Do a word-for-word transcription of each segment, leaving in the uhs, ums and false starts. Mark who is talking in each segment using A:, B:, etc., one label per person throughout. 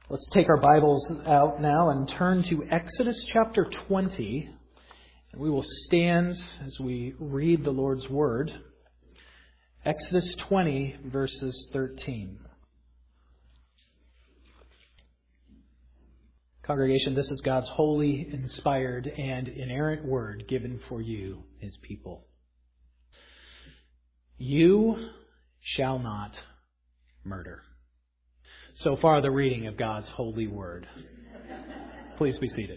A: Let's take our Bibles out now and turn to Exodus chapter twenty. And we will stand as we read the Lord's Word. Exodus twenty, verses thirteen. Congregation, this is God's holy, inspired, and inerrant Word given for you, His people. You shall not murder. So far, the reading of God's holy word. Please be seated.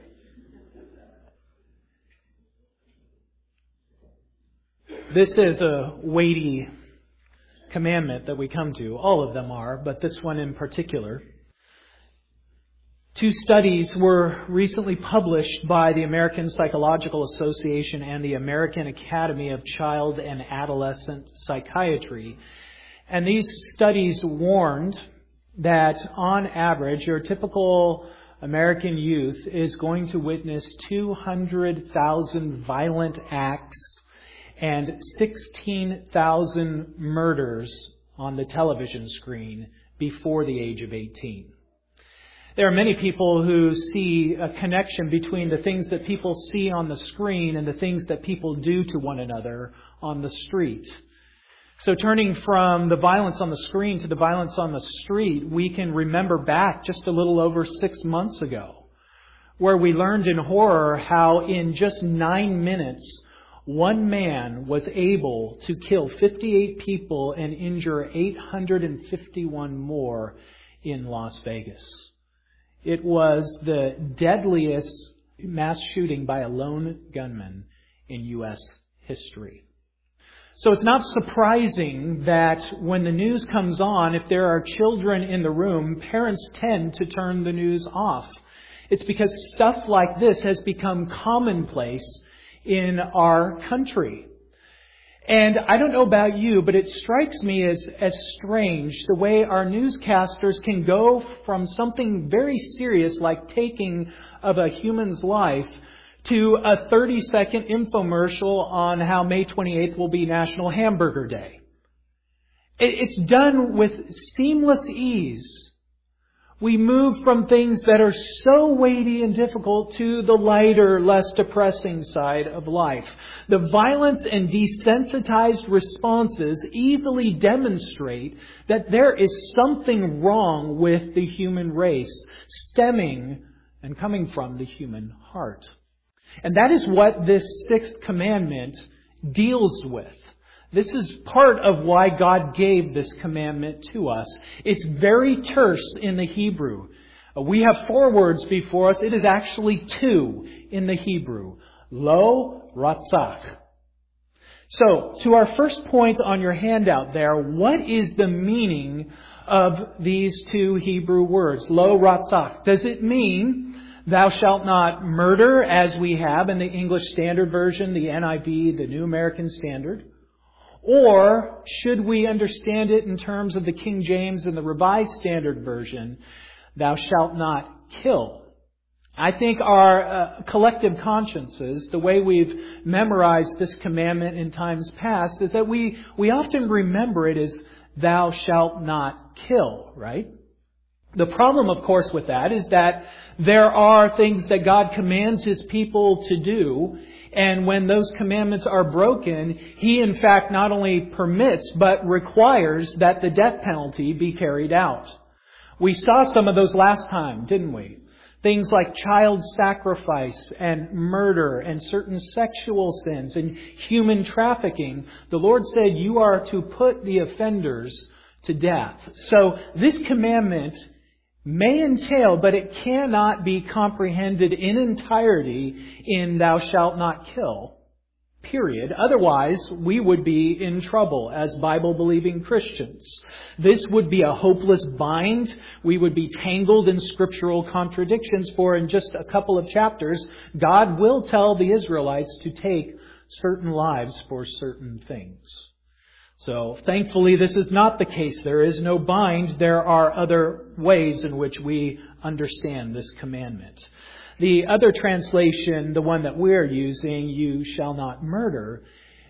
A: This is a weighty commandment that we come to. All of them are, but this one in particular. Two studies were recently published by the American Psychological Association and the American Academy of Child and Adolescent Psychiatry. And these studies warned that on average, your typical American youth is going to witness two hundred thousand violent acts and sixteen thousand murders on the television screen before the age of eighteen. There are many people who see a connection between the things that people see on the screen and the things that people do to one another on the street. So turning from the violence on the screen to the violence on the street, we can remember back just a little over six months ago, where we learned in horror how in just nine minutes, one man was able to kill fifty-eight people and injure eight hundred fifty-one more in Las Vegas. It was the deadliest mass shooting by a lone gunman in U S history. So it's not surprising that when the news comes on, if there are children in the room, parents tend to turn the news off. It's because stuff like this has become commonplace in our country. And I don't know about you, but it strikes me as, as strange the way our newscasters can go from something very serious like taking of a human's life to a thirty-second infomercial on how May twenty-eighth will be National Hamburger Day. It's done with seamless ease. We move from things that are so weighty and difficult to the lighter, less depressing side of life. The violence and desensitized responses easily demonstrate that there is something wrong with the human race, stemming and coming from the human heart. And that is what this sixth commandment deals with. This is part of why God gave this commandment to us. It's very terse in the Hebrew. We have four words before us. It is actually two in the Hebrew. Lo ratzach. So, to our first point on your handout there, what is the meaning of these two Hebrew words? Lo ratzach. Does it mean thou shalt not murder, as we have in the English Standard Version, the N I V, the New American Standard? Or should we understand it in terms of the King James and the Revised Standard Version, thou shalt not kill? I think our uh, collective consciences, the way we've memorized this commandment in times past, is that we, we often remember it as thou shalt not kill, right? The problem, of course, with that is that there are things that God commands His people to do, and when those commandments are broken, He, in fact, not only permits, but requires that the death penalty be carried out. We saw some of those last time, didn't we? Things like child sacrifice and murder and certain sexual sins and human trafficking. The Lord said you are to put the offenders to death. So this commandment may entail, but it cannot be comprehended in entirety in thou shalt not kill, period. Otherwise, we would be in trouble as Bible-believing Christians. This would be a hopeless bind. We would be tangled in scriptural contradictions, for in just a couple of chapters, God will tell the Israelites to take certain lives for certain things. So, thankfully, this is not the case. There is no bind. There are other ways in which we understand this commandment. The other translation, the one that we're using, you shall not murder,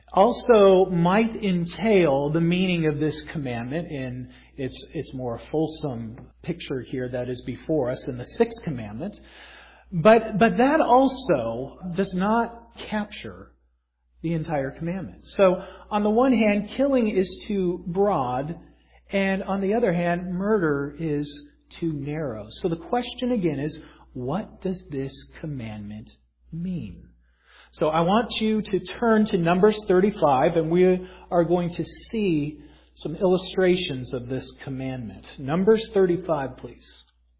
A: also might entail the meaning of this commandment in its, its more fulsome picture here that is before us in the sixth commandment. But, but that also does not capture the entire commandment. So on the one hand, killing is too broad, and on the other hand, murder is too narrow. So the question again is, what does this commandment mean? So I want you to turn to Numbers thirty-five, and we are going to see some illustrations of this commandment. Numbers thirty-five, please.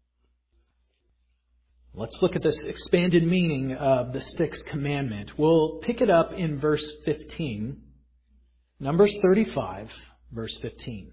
A: Let's look at this expanded meaning of the sixth commandment. We'll pick it up in verse fifteen. Numbers thirty-five, verse fifteen.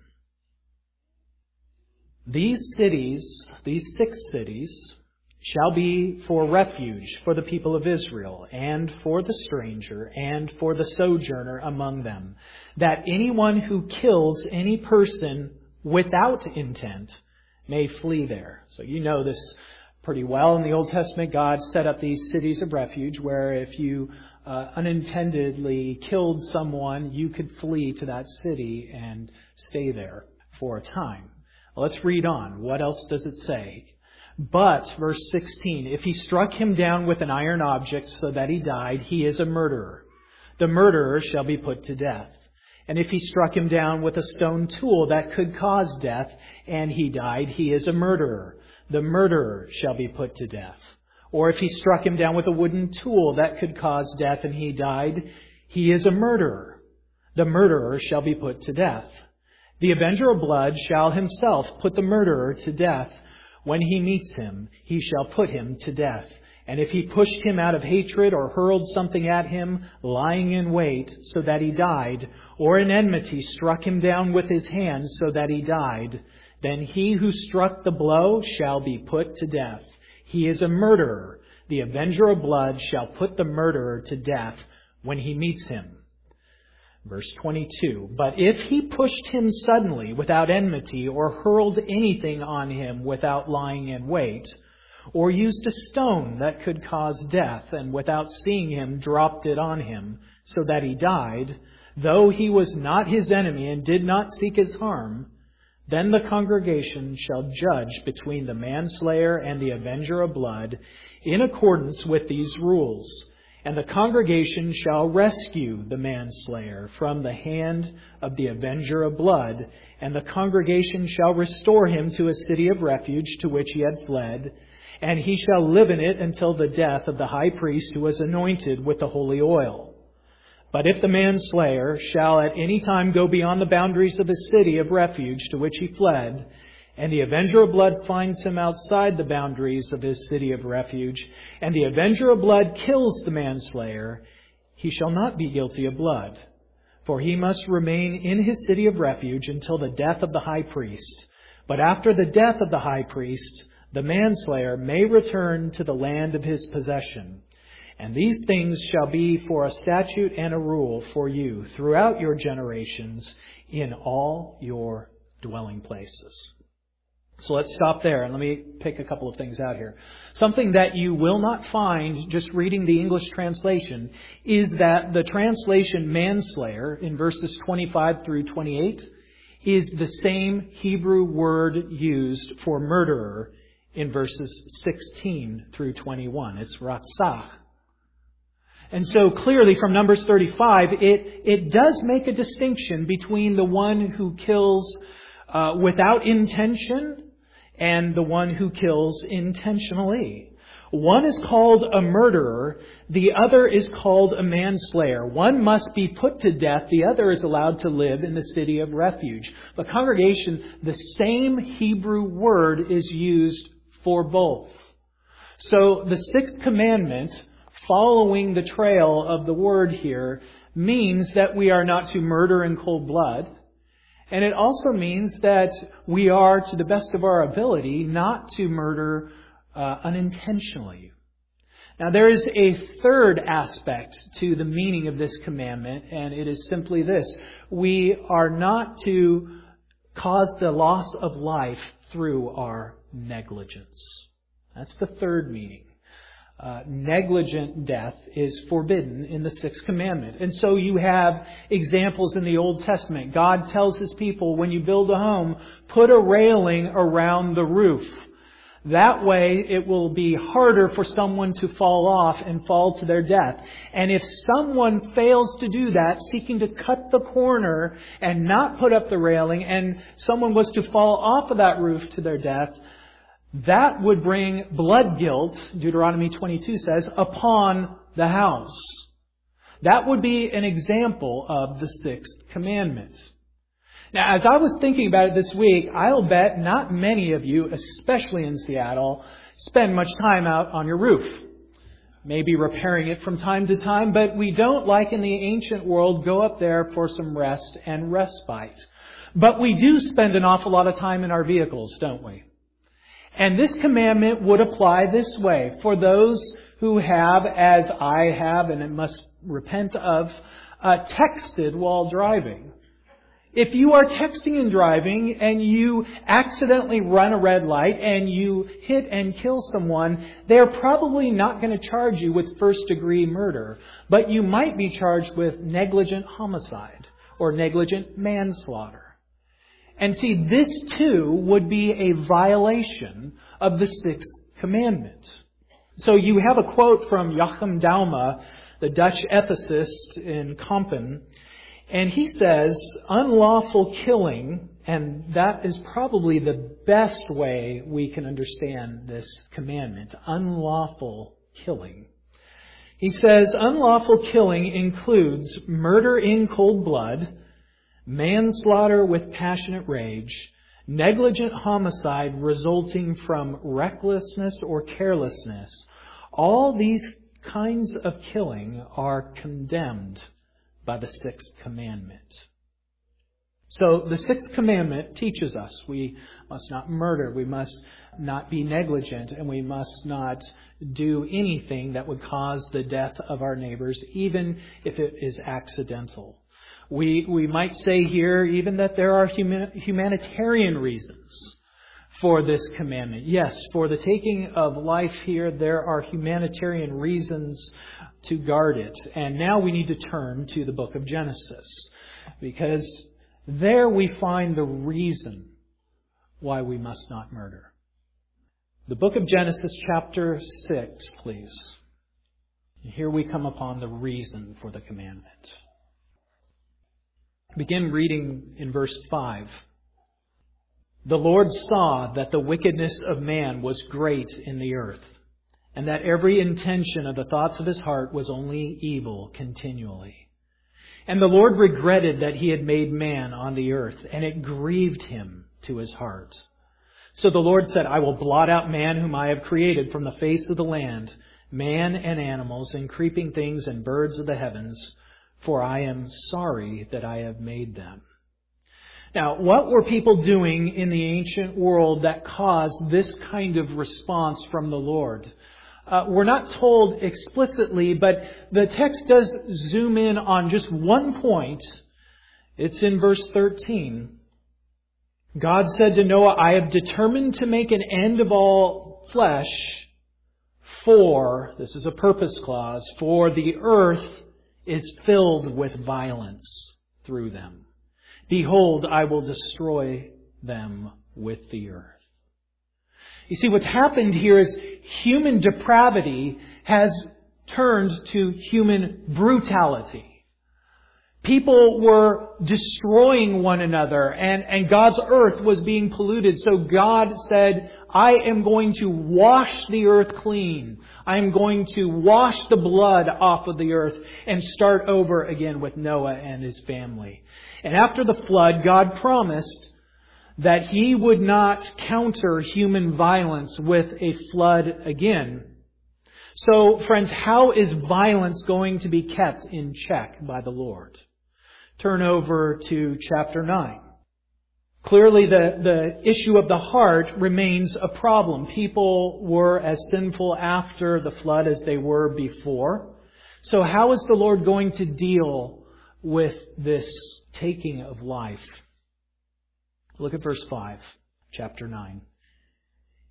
A: These cities, these six cities, shall be for refuge for the people of Israel, and for the stranger, and for the sojourner among them, that anyone who kills any person without intent may flee there. So you know this pretty well. In the Old Testament, God set up these cities of refuge where if you uh, unintendedly killed someone, you could flee to that city and stay there for a time. Well, let's read on. What else does it say? But, verse sixteen, if he struck him down with an iron object so that he died, he is a murderer. The murderer shall be put to death. And if he struck him down with a stone tool that could cause death, and he died, he is a murderer. The murderer shall be put to death. Or if he struck him down with a wooden tool that could cause death, and he died, he is a murderer. The murderer shall be put to death. The avenger of blood shall himself put the murderer to death. When he meets him, he shall put him to death. And if he pushed him out of hatred or hurled something at him, lying in wait, so that he died, or in enmity struck him down with his hand so that he died, then he who struck the blow shall be put to death. He is a murderer. The avenger of blood shall put the murderer to death when he meets him. Verse twenty-two, but if he pushed him suddenly without enmity, or hurled anything on him without lying in wait, or used a stone that could cause death, and without seeing him dropped it on him, so that he died, though he was not his enemy and did not seek his harm, then the congregation shall judge between the manslayer and the avenger of blood in accordance with these rules. And the congregation shall rescue the manslayer from the hand of the avenger of blood, and the congregation shall restore him to a city of refuge to which he had fled, and he shall live in it until the death of the high priest who was anointed with the holy oil. But if the manslayer shall at any time go beyond the boundaries of the city of refuge to which he fled, and the avenger of blood finds him outside the boundaries of his city of refuge, and the avenger of blood kills the manslayer, he shall not be guilty of blood, for he must remain in his city of refuge until the death of the high priest. But after the death of the high priest, the manslayer may return to the land of his possession. And these things shall be for a statute and a rule for you throughout your generations in all your dwelling places. So let's stop there and let me pick a couple of things out here. Something that you will not find just reading the English translation is that the translation manslayer in verses twenty-five through twenty-eight is the same Hebrew word used for murderer in verses sixteen through twenty-one. It's ratzach. And so clearly from Numbers thirty-five, it, it does make a distinction between the one who kills uh, without intention and the one who kills intentionally. One is called a murderer. The other is called a manslayer. One must be put to death. The other is allowed to live in the city of refuge. But congregation, the same Hebrew word is used for both. So the sixth commandment, following the trail of the word here, means that we are not to murder in cold blood. And it also means that we are, to the best of our ability, not to murder uh, unintentionally. Now, there is a third aspect to the meaning of this commandment, and it is simply this. We are not to cause the loss of life through our negligence. That's the third meaning. Uh, negligent death is forbidden in the Sixth Commandment. And so you have examples in the Old Testament. God tells His people, when you build a home, put a railing around the roof. That way it will be harder for someone to fall off and fall to their death. And if someone fails to do that, seeking to cut the corner and not put up the railing, and someone was to fall off of that roof to their death, that would bring blood guilt, Deuteronomy twenty-two says, upon the house. That would be an example of the Sixth Commandment. Now, as I was thinking about it this week, I'll bet not many of you, especially in Seattle, spend much time out on your roof. Maybe repairing it from time to time, but we don't, like in the ancient world, go up there for some rest and respite. But we do spend an awful lot of time in our vehicles, don't we? And this commandment would apply this way. For those who have, as I have, and it must repent of, uh, texted while driving. If you are texting and driving and you accidentally run a red light and you hit and kill someone, they're probably not going to charge you with first degree murder. But you might be charged with negligent homicide or negligent manslaughter. And see, this too would be a violation of the Sixth Commandment. So you have a quote from Joachim Dauma, the Dutch ethicist in Kampen, and he says, unlawful killing, and that is probably the best way we can understand this commandment, unlawful killing. He says, unlawful killing includes murder in cold blood, manslaughter with passionate rage, negligent homicide resulting from recklessness or carelessness. All these kinds of killing are condemned by the Sixth Commandment. So the Sixth Commandment teaches us we must not murder, we must not be negligent, and we must not do anything that would cause the death of our neighbors, even if it is accidental. We we might say here even that there are human, humanitarian reasons for this commandment. Yes, for the taking of life here, there are humanitarian reasons to guard it. And now we need to turn to the book of Genesis, because there we find the reason why we must not murder. The book of Genesis chapter six, please. Here we come upon the reason for the commandment. Begin reading in verse five. The Lord saw that the wickedness of man was great in the earth, and that every intention of the thoughts of his heart was only evil continually. And the Lord regretted that he had made man on the earth, and it grieved him to his heart. So the Lord said, I will blot out man whom I have created from the face of the land, man and animals and creeping things and birds of the heavens, for I am sorry that I have made them. Now, what were people doing in the ancient world that caused this kind of response from the Lord? Uh, we're not told explicitly, but the text does zoom in on just one point. It's in verse thirteen. God said to Noah, I have determined to make an end of all flesh, for, this is a purpose clause, for the earth is filled with violence through them. Behold, I will destroy them with the earth. You see, what's happened here is human depravity has turned to human brutality. People were destroying one another, and, and God's earth was being polluted. So God said, I am going to wash the earth clean. I am going to wash the blood off of the earth and start over again with Noah and his family. And after the flood, God promised that He would not counter human violence with a flood again. So, friends, how is violence going to be kept in check by the Lord? Turn over to chapter nine. Clearly, the, the issue of the heart remains a problem. People were as sinful after the flood as they were before. So how is the Lord going to deal with this taking of life? Look at verse five, chapter nine.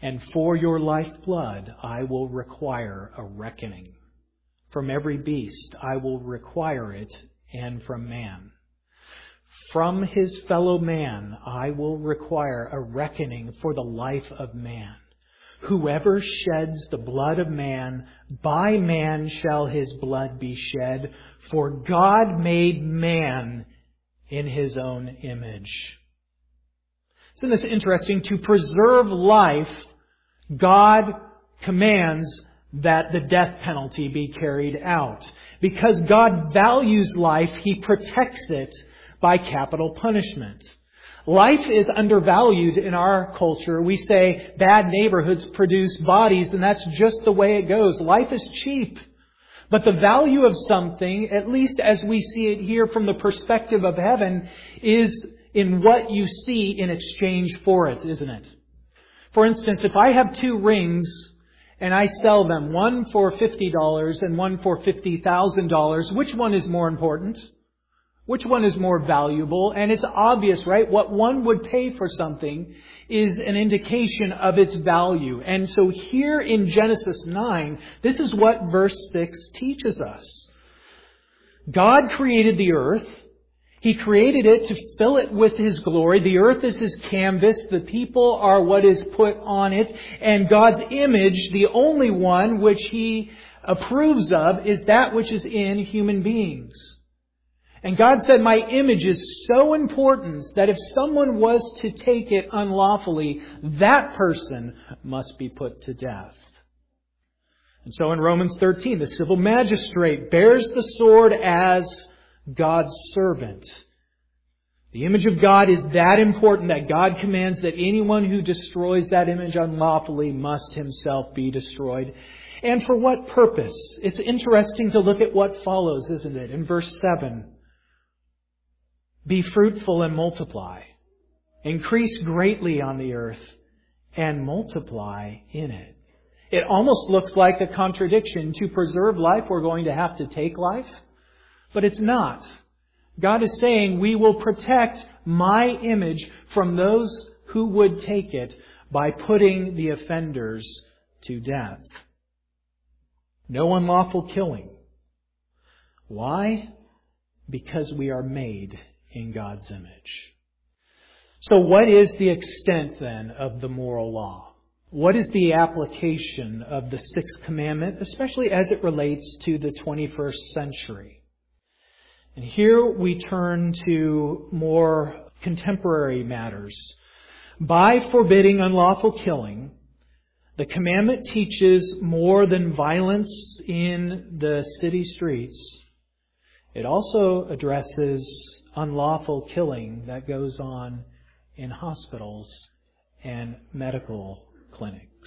A: And for your lifeblood I will require a reckoning. From every beast I will require it, and from man. From his fellow man I will require a reckoning for the life of man. Whoever sheds the blood of man, by man shall his blood be shed, for God made man in his own image. Isn't this interesting? To preserve life, God commands that the death penalty be carried out. Because God values life, He protects it by capital punishment. Life is undervalued in our culture. We say bad neighborhoods produce bodies, and that's just the way it goes. Life is cheap. But the value of something, at least as we see it here from the perspective of heaven, is in what you see in exchange for it, isn't it? For instance, if I have two rings and I sell them, one for fifty dollars and one for fifty thousand dollars, which one is more important? Which one is more valuable? And it's obvious, right? What one would pay for something is an indication of its value. And so here in Genesis nine, this is what verse six teaches us. God created the earth. He created it to fill it with His glory. The earth is His canvas. The people are what is put on it. And God's image, the only one which He approves of, is that which is in human beings. And God said, my image is so important that if someone was to take it unlawfully, that person must be put to death. And so in Romans thirteen, the civil magistrate bears the sword as God's servant. The image of God is that important that God commands that anyone who destroys that image unlawfully must himself be destroyed. And for what purpose? It's interesting to look at what follows, isn't it? In verse seven. Be fruitful and multiply. Increase greatly on the earth and multiply in it. It almost looks like a contradiction. To preserve life, we're going to have to take life. But it's not. God is saying, we will protect my image from those who would take it by putting the offenders to death. No unlawful killing. Why? Because we are made in God's image. So what is the extent then of the moral law? What is the application of the sixth commandment, especially as it relates to the twenty-first century? And here we turn to more contemporary matters. By forbidding unlawful killing, the commandment teaches more than violence in the city streets. It also addresses unlawful killing that goes on in hospitals and medical clinics.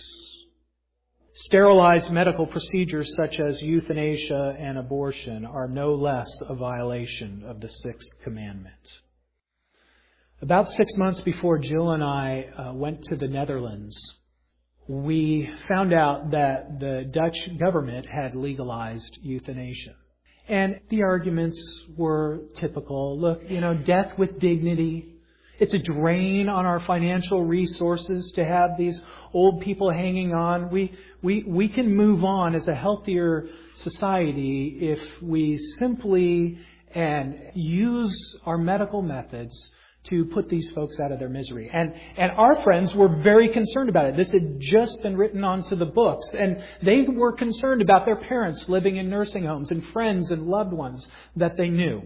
A: Sterilized medical procedures such as euthanasia and abortion are no less a violation of the sixth commandment. About six months before Jill and I uh, went to the Netherlands, we found out that the Dutch government had legalized euthanasia. And the arguments were typical. Look, you know, death with dignity. It's a drain on our financial resources to have these old people hanging on. We, we, we can move on as a healthier society if we simply and use our medical methods to put these folks out of their misery. And, and our friends were very concerned about it. This had just been written onto the books. And they were concerned about their parents living in nursing homes and friends and loved ones that they knew.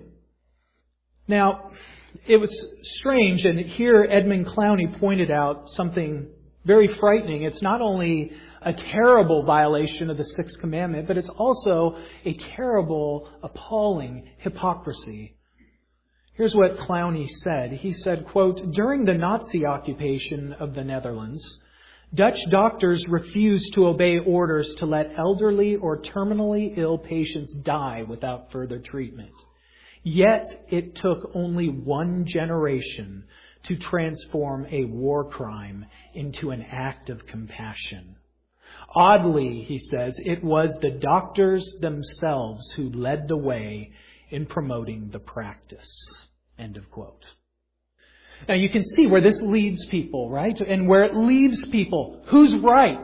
A: Now, it was strange, and here Edmund Clowney pointed out something very frightening. It's not only a terrible violation of the sixth commandment, but it's also a terrible, appalling hypocrisy. Here's what Clowney said. He said, quote, during the Nazi occupation of the Netherlands, Dutch doctors refused to obey orders to let elderly or terminally ill patients die without further treatment. Yet it took only one generation to transform a war crime into an act of compassion. Oddly, he says, it was the doctors themselves who led the way in promoting the practice. End of quote. Now you can see where this leads people, right? And where it leaves people. Who's right?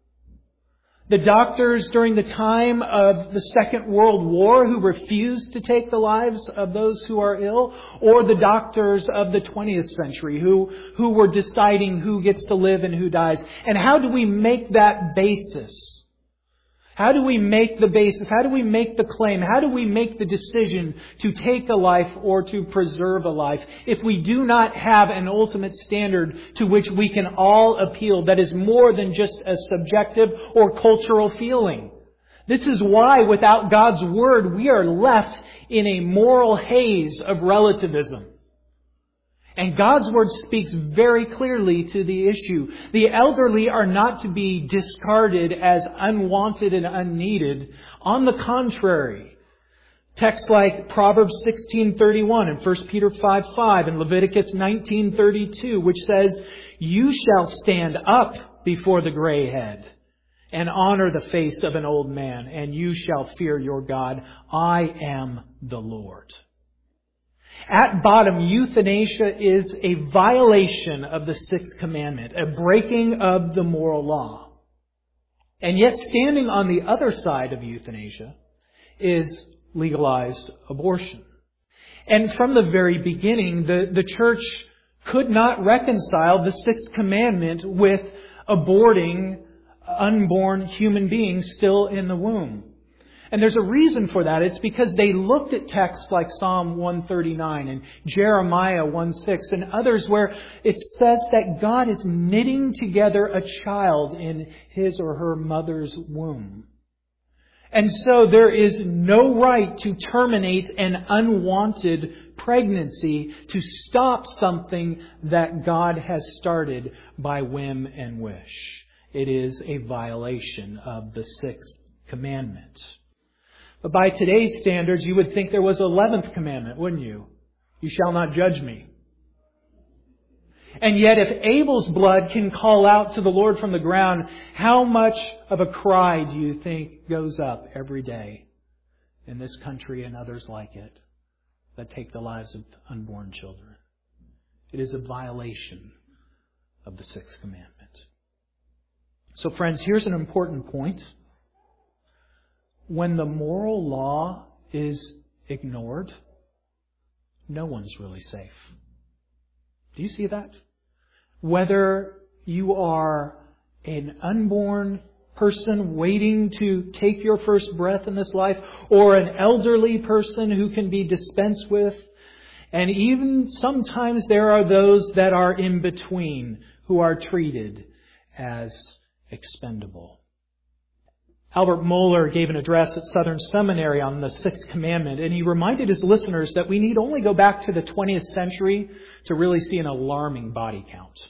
A: The doctors during the time of the Second World War who refused to take the lives of those who are ill? Or the doctors of the twentieth century who, who were deciding who gets to live and who dies? And how do we make that basis? How do we make the basis? How do we make the claim? How do we make the decision to take a life or to preserve a life if we do not have an ultimate standard to which we can all appeal that is more than just a subjective or cultural feeling? This is why without God's Word we are left in a moral haze of relativism. And God's Word speaks very clearly to the issue. The elderly are not to be discarded as unwanted and unneeded. On the contrary, texts like Proverbs sixteen thirty-one and First Peter five five and Leviticus nineteen thirty-two, which says, "You shall stand up before the gray head and honor the face of an old man, and you shall fear your God. I am the Lord." At bottom, euthanasia is a violation of the Sixth Commandment, a breaking of the moral law. And yet, standing on the other side of euthanasia is legalized abortion. And from the very beginning, the, the church could not reconcile the Sixth Commandment with aborting unborn human beings still in the womb. And there's a reason for that. It's because they looked at texts like Psalm one thirty-nine and Jeremiah one six and others where it says that God is knitting together a child in his or her mother's womb. And so there is no right to terminate an unwanted pregnancy, to stop something that God has started by whim and wish. It is a violation of the Sixth Commandment. But by today's standards, you would think there was an eleventh commandment, wouldn't you? You shall not judge me. And yet if Abel's blood can call out to the Lord from the ground, how much of a cry do you think goes up every day in this country and others like it that take the lives of unborn children? It is a violation of the Sixth Commandment. So friends, here's an important point. When the moral law is ignored, no one's really safe. Do you see that? Whether you are an unborn person waiting to take your first breath in this life, or an elderly person who can be dispensed with, and even sometimes there are those that are in between who are treated as expendable. Albert Mohler gave an address at Southern Seminary on the Sixth Commandment, and he reminded his listeners that we need only go back to the twentieth century to really see an alarming body count.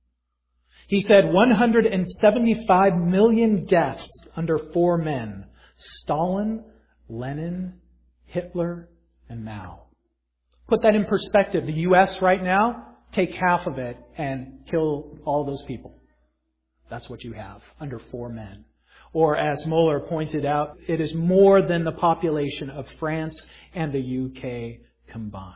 A: He said one hundred seventy-five million deaths under four men: Stalin, Lenin, Hitler, and Mao. Put that in perspective. The U S right now, take half of it and kill all those people. That's what you have under four men. Or as Mohler pointed out, it is more than the population of France and the U K combined.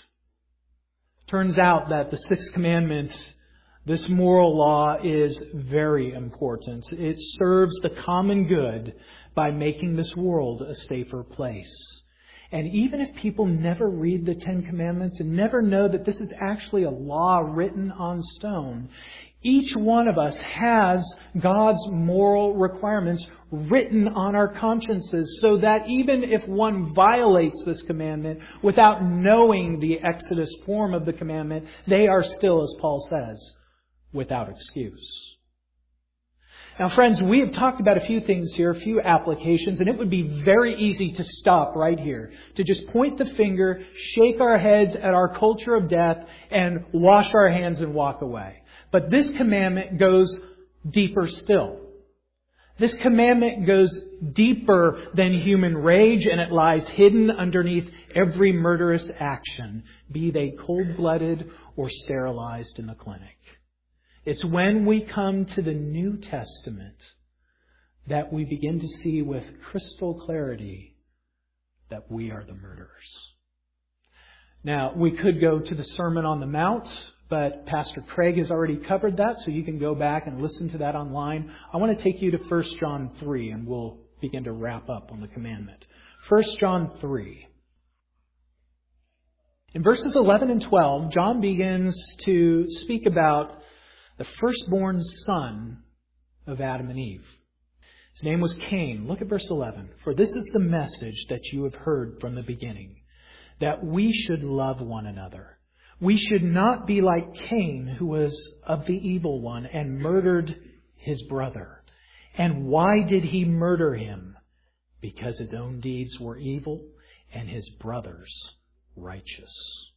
A: Turns out that the Sixth Commandment, this moral law, is very important. It serves the common good by making this world a safer place. And even if people never read the Ten Commandments and never know that this is actually a law written on stone, each one of us has God's moral requirements written on our consciences, so that even if one violates this commandment without knowing the Exodus form of the commandment, they are still, as Paul says, without excuse. Now, friends, we have talked about a few things here, a few applications, and it would be very easy to stop right here, to just point the finger, shake our heads at our culture of death, and wash our hands and walk away. But this commandment goes deeper still. This commandment goes deeper than human rage, and it lies hidden underneath every murderous action, be they cold-blooded or sterilized in the clinic. It's when we come to the New Testament that we begin to see with crystal clarity that we are the murderers. Now, we could go to the Sermon on the Mount, but Pastor Craig has already covered that, so you can go back and listen to that online. I want to take you to First John three, and we'll begin to wrap up on the commandment. First John three. In verses eleven and twelve, John begins to speak about the firstborn son of Adam and Eve. His name was Cain. Look at verse eleven. For this is the message that you have heard from the beginning, that we should love one another. We should not be like Cain, who was of the evil one and murdered his brother. And why did he murder him? Because his own deeds were evil and his brother's righteous.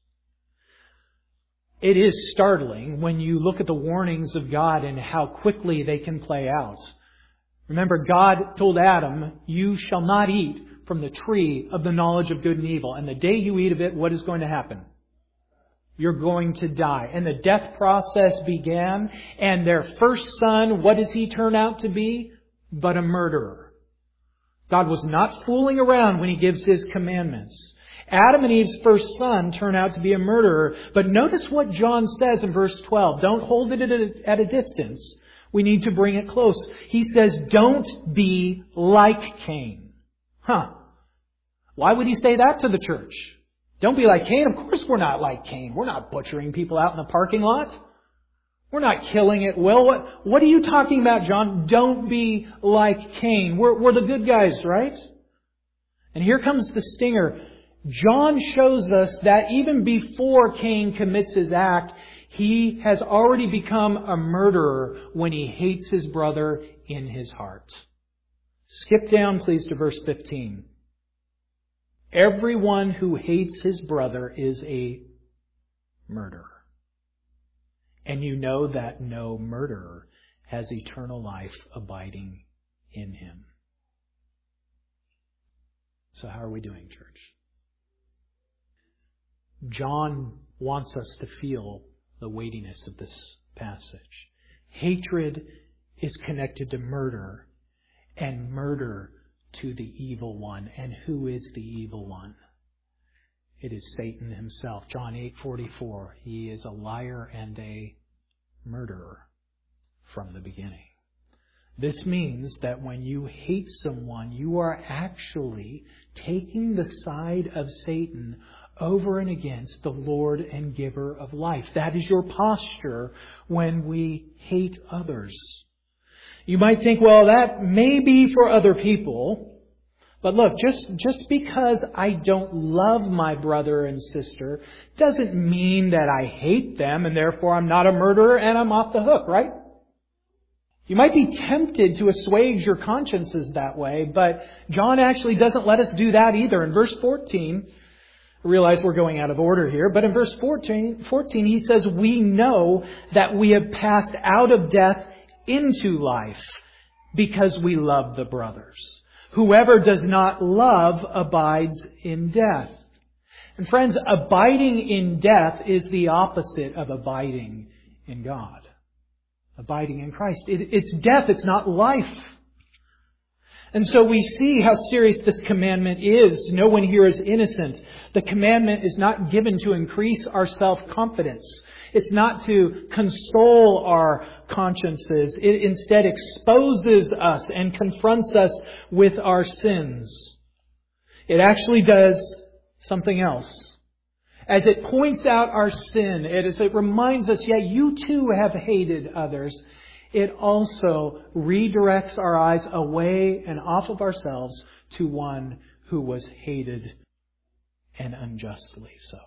A: It is startling when you look at the warnings of God and how quickly they can play out. Remember, God told Adam, you shall not eat from the tree of the knowledge of good and evil. And the day you eat of it, what is going to happen? You're going to die. And the death process began. And their first son, what does he turn out to be? But a murderer. God was not fooling around when He gives His commandments. Adam and Eve's first son turned out to be a murderer. But notice what John says in verse twelve. Don't hold it at a, at a distance. We need to bring it close. He says, don't be like Cain. Huh. Why would He say that to the church? Don't be like Cain. Of course we're not like Cain. We're not butchering people out in the parking lot. We're not killing at will. What, what are you talking about, John? Don't be like Cain. We're, we're the good guys, right? And here comes the stinger. John shows us that even before Cain commits his act, he has already become a murderer when he hates his brother in his heart. Skip down, please, to verse fifteen. Everyone who hates his brother is a murderer. And you know that no murderer has eternal life abiding in him. So how are we doing, church? John wants us to feel the weightiness of this passage. Hatred is connected to murder, and murder to the evil one. And who is the evil one? It is Satan himself. John eight forty-four. He is a liar and a murderer from the beginning. This means that when you hate someone, you are actually taking the side of Satan over and against the Lord and giver of life. That is your posture when we hate others. You might think, well, that may be for other people. But look, just, just because I don't love my brother and sister doesn't mean that I hate them and therefore I'm not a murderer and I'm off the hook, right? You might be tempted to assuage your consciences that way, but John actually doesn't let us do that either. In verse fourteen, I realize we're going out of order here, but in verse fourteen, fourteen he says, we know that we have passed out of death into life because we love the brothers. Whoever does not love abides in death. And friends, abiding in death is the opposite of abiding in God. Abiding in Christ. It, it's death, it's not life. And so we see how serious this commandment is. No one here is innocent. The commandment is not given to increase our self-confidence. It's not to console our consciences. It instead exposes us and confronts us with our sins. It actually does something else. As it points out our sin, as it reminds us, yeah, you too have hated others, it also redirects our eyes away and off of ourselves to one who was hated and unjustly so.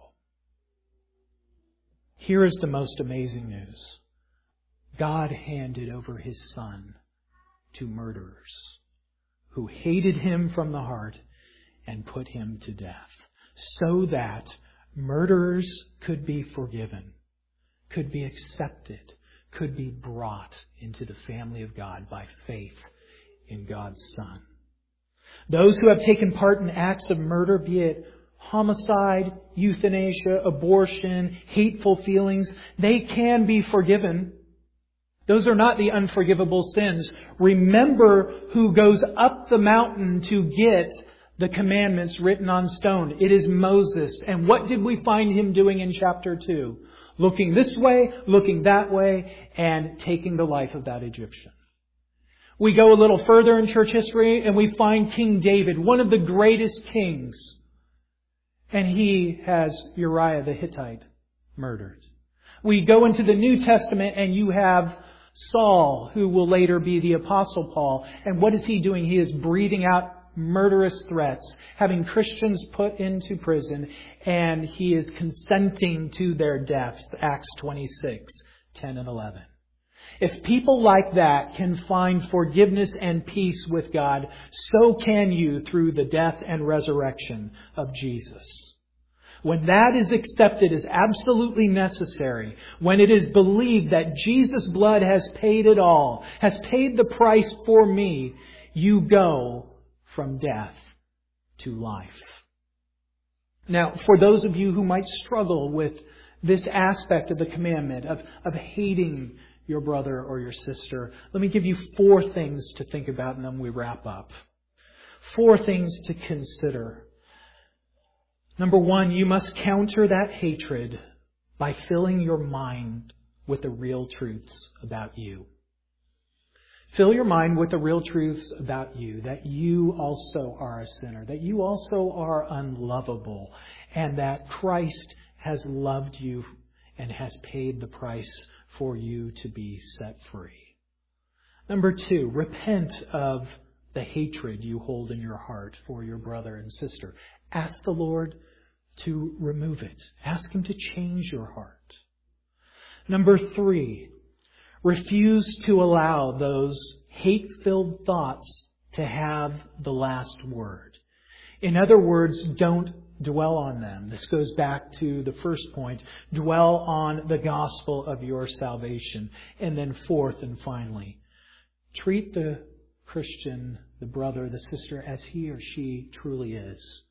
A: Here is the most amazing news. God handed over His Son to murderers who hated Him from the heart and put Him to death, so that murderers could be forgiven, could be accepted, could be brought into the family of God by faith in God's Son. Those who have taken part in acts of murder, be it homicide, euthanasia, abortion, hateful feelings, they can be forgiven. Those are not the unforgivable sins. Remember who goes up the mountain to get the commandments written on stone. It is Moses. And what did we find him doing in chapter two? looking this way, looking that way, and taking the life of that Egyptian. We go a little further in church history and we find King David, one of the greatest kings. And he has Uriah the Hittite murdered. We go into the New Testament and you have Saul, who will later be the Apostle Paul. And what is he doing? He is breathing out murderous threats, having Christians put into prison, and he is consenting to their deaths. Acts twenty-six, ten and eleven. If people like that can find forgiveness and peace with God, so can you through the death and resurrection of Jesus. When that is accepted as absolutely necessary, when it is believed that Jesus' blood has paid it all, has paid the price for me, you go from death to life. Now, for those of you who might struggle with this aspect of the commandment of, of hating your brother or your sister, let me give you four things to think about and then we wrap up. Four things to consider. Number one, you must counter that hatred by filling your mind with the real truths about you. Fill your mind with the real truths about you, that you also are a sinner, that you also are unlovable, and that Christ has loved you and has paid the price for you to be set free. Number two, repent of the hatred you hold in your heart for your brother and sister. Ask the Lord to remove it. Ask Him to change your heart. Number three, refuse to allow those hate-filled thoughts to have the last word. In other words, don't dwell on them. This goes back to the first point. Dwell on the gospel of your salvation. And then fourth and finally, treat the Christian, the brother, the sister, as he or she truly is.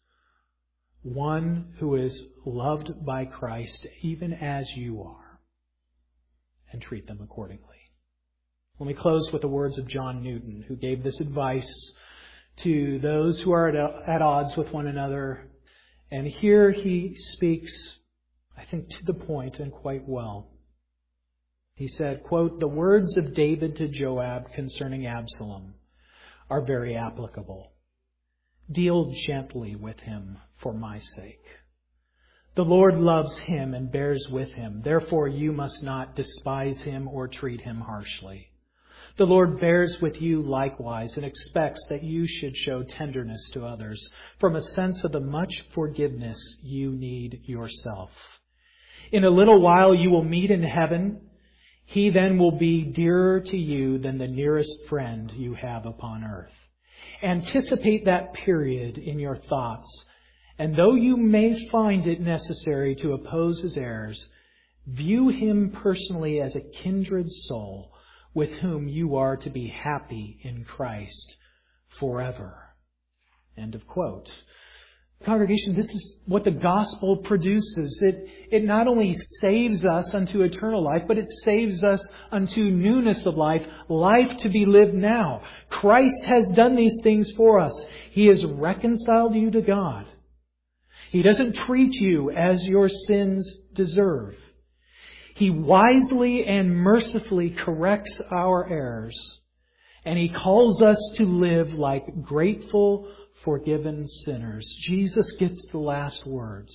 A: One who is loved by Christ even as you are. And treat them accordingly. Let me close with the words of John Newton, who gave this advice to those who are at, at odds with one another. And here he speaks, I think, to the point and quite well. He said, quote, "The words of David to Joab concerning Absalom are very applicable. Deal gently with him for my sake. The Lord loves him and bears with him. Therefore you must not despise him or treat him harshly. The Lord bears with you likewise and expects that you should show tenderness to others from a sense of the much forgiveness you need yourself. In a little while you will meet in heaven. He then will be dearer to you than the nearest friend you have upon earth. Anticipate that period in your thoughts, and though you may find it necessary to oppose his errors, view him personally as a kindred soul with whom you are to be happy in Christ forever." End of quote. Congregation, this is what the gospel produces. It, it not only saves us unto eternal life, but it saves us unto newness of life, life to be lived now. Christ has done these things for us. He has reconciled you to God. He doesn't treat you as your sins deserve. He wisely and mercifully corrects our errors, and He calls us to live like grateful, forgiven sinners. Jesus gets the last words.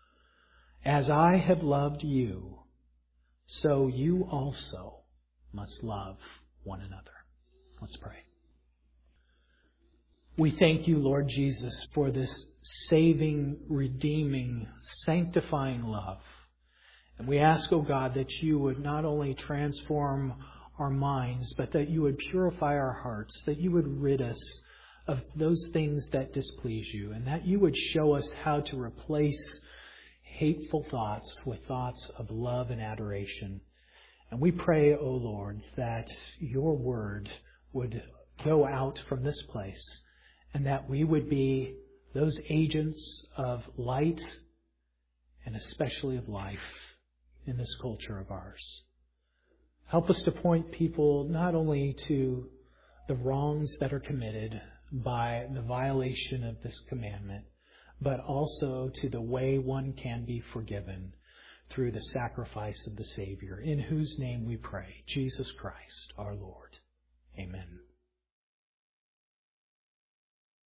A: As I have loved you, so you also must love one another. Let's pray. We thank you, Lord Jesus, for this saving, redeeming, sanctifying love. And we ask, O God, that you would not only transform our minds, but that you would purify our hearts, that you would rid us of those things that displease you, and that you would show us how to replace hateful thoughts with thoughts of love and adoration. And we pray, O Lord, that your word would go out from this place, and that we would be those agents of light and especially of life in this culture of ours. Help us to point people not only to the wrongs that are committed by the violation of this commandment, but also to the way one can be forgiven through the sacrifice of the Savior, in whose name we pray, Jesus Christ our Lord. Amen.